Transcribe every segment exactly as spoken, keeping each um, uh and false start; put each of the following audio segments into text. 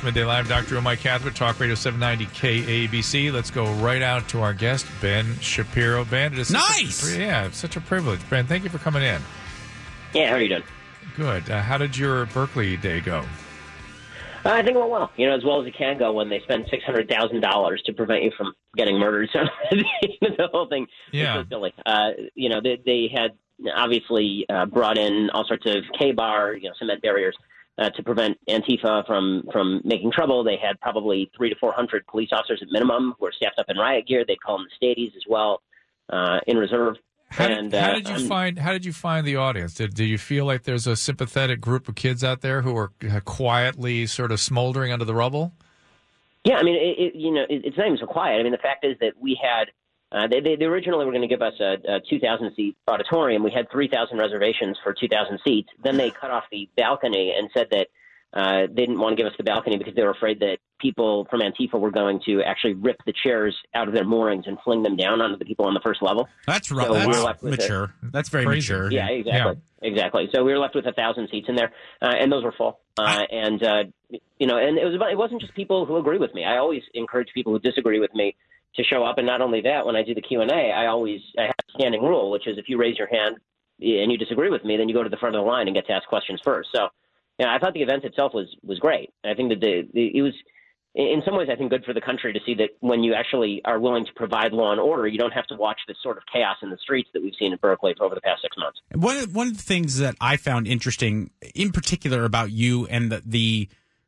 It's Midday Live. Doctor Mike Catholic, Talk Radio seven ninety K A B C. Let's go right out to our guest, Ben Shapiro. Ben, it is nice. Such a, yeah, it's such a privilege. Ben, thank you for coming in. Yeah, how are you doing? Good. Uh, how did your Berkeley day go? Uh, I think it went well. You know, as well as it can go when they spend six hundred thousand dollars to prevent you from getting murdered. So the whole thing yeah. was so silly. Uh, you know, they, they had obviously uh, brought in all sorts of K-bar, you know, cement barriers uh, to prevent Antifa from, from making trouble. They had probably three to four hundred police officers at minimum who were staffed up in riot gear. They'd call them the Stadies as well, uh, in reserve. How did, and, how uh, did you um, find? How did you find the audience? Did, did you feel like there's a sympathetic group of kids out there who are quietly sort of smoldering under the rubble? Yeah, I mean, it, it, you know, it, it's not even so quiet. I mean, the fact is that we had uh, they, they originally were going to give us a, a two thousand seat auditorium. We had three thousand reservations for two thousand seats. Then they cut off the balcony and said that uh, they didn't want to give us the balcony because they were afraid that people from Antifa were going to actually rip the chairs out of their moorings and fling them down onto the people on the first level. That's right. So That's we were left with mature. A, That's very Crazy. mature. Yeah, exactly, yeah. exactly. So we were left with a thousand seats in there, uh, and those were full. Uh, and uh, you know, and it was about, it wasn't just people who agree with me. I always encourage people who disagree with me to show up, and not only that, when I do the Q and A, I always I have a standing rule, which is if you raise your hand and you disagree with me, then you go to the front of the line and get to ask questions first. So, you know, I thought the event itself was was great. I think that the, the it was. In some ways, I think good for the country to see that when you actually are willing to provide law and order, you don't have to watch this sort of chaos in the streets that we've seen in Berkeley over the past six months. One of, one of the things that I found interesting, in particular about you and the, the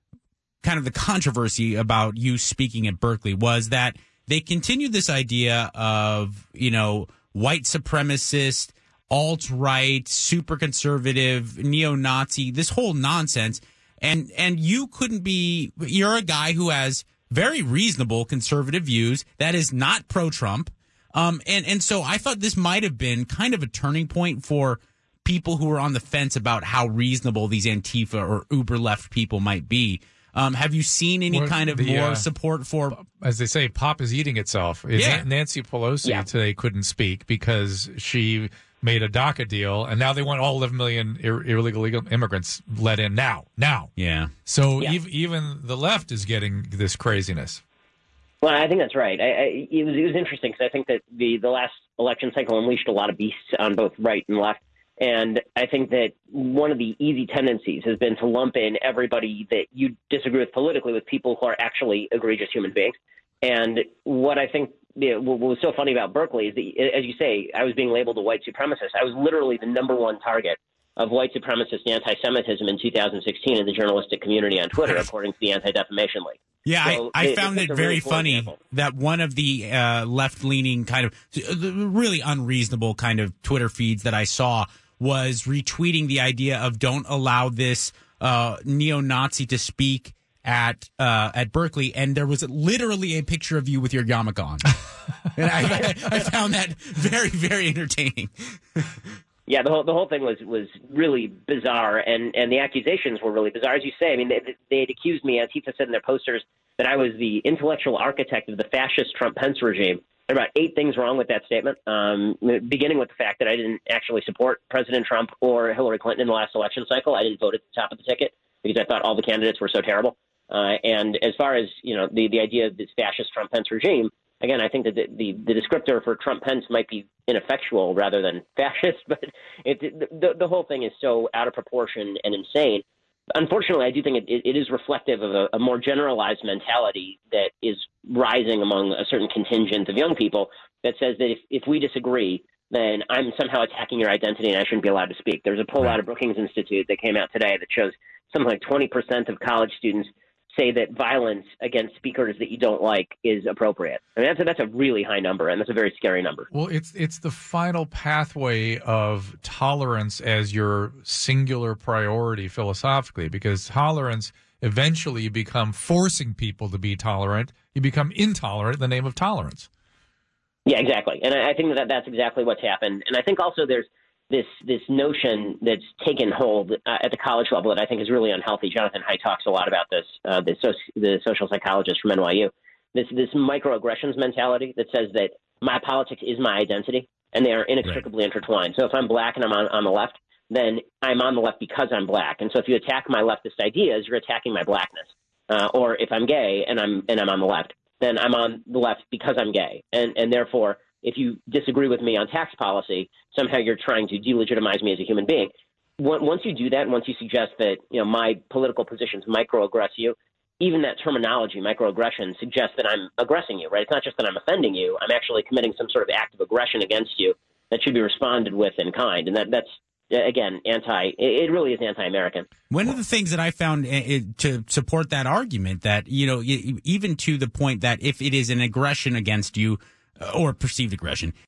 kind of the controversy about you speaking at Berkeley, was that they continued this idea of, you know, white supremacist, alt-right, super conservative, neo-Nazi, this whole nonsense. And and you couldn't be, you're a guy who has very reasonable conservative views that is not pro-Trump. Um, and, and so I thought this might have been kind of a turning point for people who are on the fence about how reasonable these Antifa or uber left people might be. Um, have you seen any Well, kind of the, more uh, support for? As they say, pop is eating itself. Is Yeah. Nancy Pelosi Yeah. today couldn't speak because she made a DACA deal, and now they want all eleven million ir- illegal, illegal immigrants let in now. Now. Yeah. So Yeah. ev- even the left is getting this craziness. Well, I think that's right. I, I, it was it was interesting because I think that the, the last election cycle unleashed a lot of beasts on both right and left. And I think that one of the easy tendencies has been to lump in everybody that you disagree with politically with people who are actually egregious human beings. And what I think you know, what was so funny about Berkeley is that, as you say, I was being labeled a white supremacist. I was literally the number one target of white supremacist anti-Semitism in two thousand sixteen in the journalistic community on Twitter, according to the Anti-Defamation League. Yeah, So I, I it- found it's it a very really cool funny example. that one of the uh, left-leaning kind of really unreasonable kind of Twitter feeds that I saw was retweeting the idea of don't allow this uh, neo-Nazi to speak at uh, at Berkeley, and there was literally a picture of you with your yarmulke on. And I, I found that very, very entertaining. Yeah, the whole the whole thing was was really bizarre, and, and the accusations were really bizarre, as you say. I mean, they, they had accused me, as Antifa said in their posters, that I was the intellectual architect of the fascist Trump-Pence regime. There are about eight things wrong with that statement, um, beginning with the fact that I didn't actually support President Trump or Hillary Clinton in the last election cycle. I didn't vote at the top of the ticket because I thought all the candidates were so terrible. Uh, and as far as, you know, the, the idea of this fascist Trump-Pence regime, again, I think that the, the, the descriptor for Trump-Pence might be ineffectual rather than fascist, but it, the, the whole thing is so out of proportion and insane. Unfortunately, I do think it, it is reflective of a, a more generalized mentality that is rising among a certain contingent of young people that says that if, if we disagree, then I'm somehow attacking your identity and I shouldn't be allowed to speak. There's a poll out of Brookings Institute that came out today that shows something like twenty percent of college students say that violence against speakers that you don't like is appropriate. I mean, that's a, that's a really high number, and that's a very scary number. Well, it's it's the final pathway of tolerance as your singular priority philosophically, because tolerance eventually you become forcing people to be tolerant. You become intolerant in the name of tolerance. Yeah, exactly. And I, I think that that's exactly what's happened. And I think also there's this this notion that's taken hold uh, at the college level that I think is really unhealthy. Jonathan Haidt talks a lot about this, uh, the, soci- the social psychologist from N Y U. This this microaggressions mentality that says that my politics is my identity, and they are inextricably right. intertwined. So if I'm black and I'm on, on the left, then I'm on the left because I'm black. And so if you attack my leftist ideas, you're attacking my blackness. Uh, or if I'm gay and I'm and I'm on the left, then I'm on the left because I'm gay. And, and therefore, if you disagree with me on tax policy, somehow you're trying to delegitimize me as a human being. Once you do that, once you suggest that, you know, my political positions microaggress you, even that terminology, microaggression, suggests that I'm aggressing you, right? It's not just that I'm offending you. I'm actually committing some sort of act of aggression against you that should be responded with in kind. And that that's, again, anti, it really is anti-American. One of the things that I found uh, to support that argument that, you know, even to the point that if it is an aggression against you uh, or perceived aggression,